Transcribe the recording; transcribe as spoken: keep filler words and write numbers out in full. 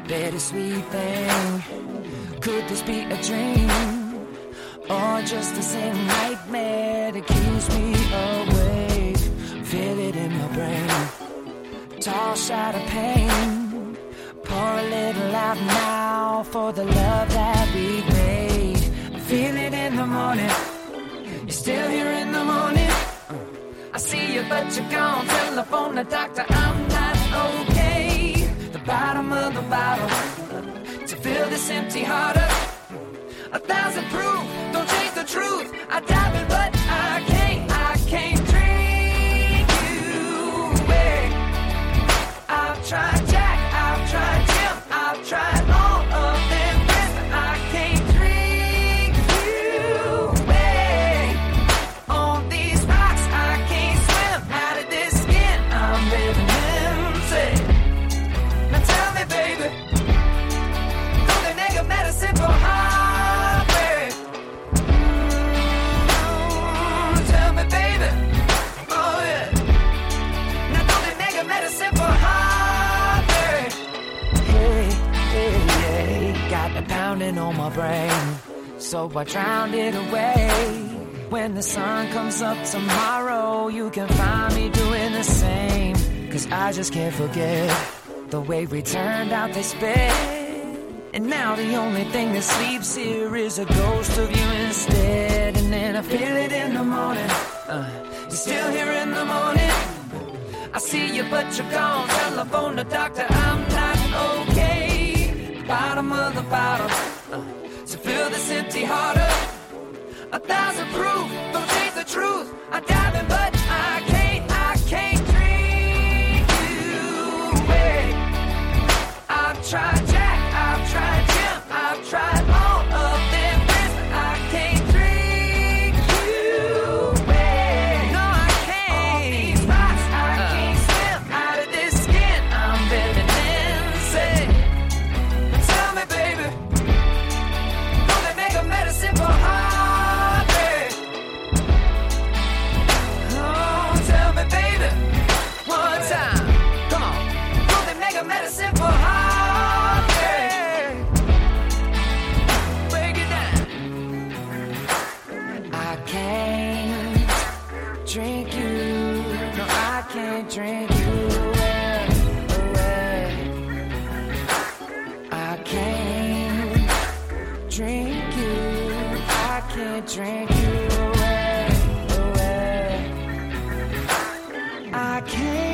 bittersweet thing. Could this be a dream, or just the same nightmare that keeps me awake? Feel it in my brain, toss out of pain. Pour a little out now for the love that we made. I feel it in the morning, you're still here in the morning. I see you but you're gone, telephone the doctor, I'm not okay. The bottom of the bottle, to fill this empty heart up. A thousand proof, don't change the truth. I dive in but I can't, I can't drink you away. I've tried Jack, I've tried Jim, I've tried all of them friends, but I can't drink you away. On these rocks I can't swim, out of this skin I'm living empty. Now tell me baby, golden egg of medicine for heartbreak. Mm, tell me baby, oh yeah. Now golden egg of medicine for heartbreak. Hey, hey, hey, got the pounding on my brain, so I drowned it away. When the sun comes up tomorrow, you can find me doing the same. Cause I just can't forget the way we turned out this bed. And now the only thing that sleeps here is a ghost of you instead. And then I feel it in the morning, uh, you're still here in the morning. I see you but you're gone, telephone the doctor, I'm not okay. Bottom of the bottle, uh, to fill this empty heart up. A thousand proof, don't change the truth. I dive in but I can't, I can't drink you away. I've tried Jack, I've tried Jim, I've tried all of them friends, but I can't drink you away. No, I can't. On these rocks I uh. can't swim, out of this skin I'm living insane. Now tell me baby, golden egg of medicine for heartbreak. Oh, tell me baby, one time, come on, golden egg of medicine for heartbreak. Break it down. I can't drink you, no I can't drink you away, away. I can't drink you, I can't drink you away, away. I can't